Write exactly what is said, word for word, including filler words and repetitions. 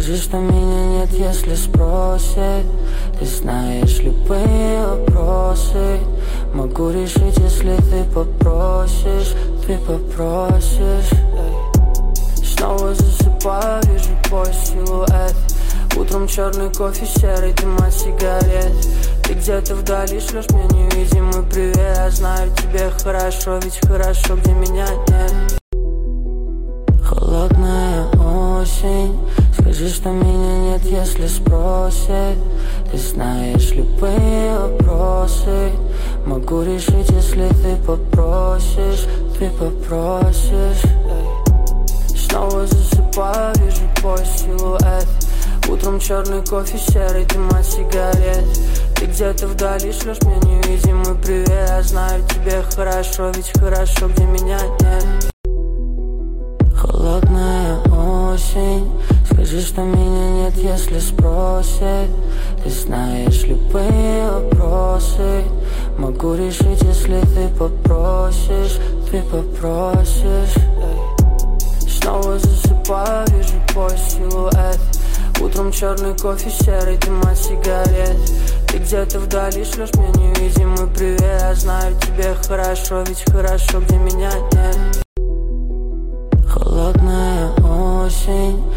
Скажи, что меня нет, если спросят. Ты знаешь любые вопросы. Могу решить, если ты попросишь. Ты попросишь. Снова засыпаю, вижу твой силуэт. Утром черный кофе, серый дым от сигарет. Ты где-то вдали шлешь мне невидимый привет. Я знаю, тебе хорошо, ведь хорошо, где меня нет. Холодная осень. Скажи, что меня нет, если спросят. Ты знаешь любые вопросы. Могу решить, если ты попросишь. Ты попросишь. Снова засыпаю, вижу твой силуэт. Утром черный кофе, серый дым от сигарет. Ты где-то вдали шлешь мне невидимый привет. Я знаю, тебе хорошо, ведь хорошо, где меня нет. Холодная осень. Скажи, что меня нет, если спросят. Ты знаешь любые вопросы. Могу решить, если ты попросишь. Ты попросишь. Снова засыпаю, вижу твой силуэт. Утром черный кофе, серый дым от сигарет. Ты где-то вдали шлешь мне невидимый привет. Я знаю, тебе хорошо, ведь хорошо, где меня нет. Холодная осень.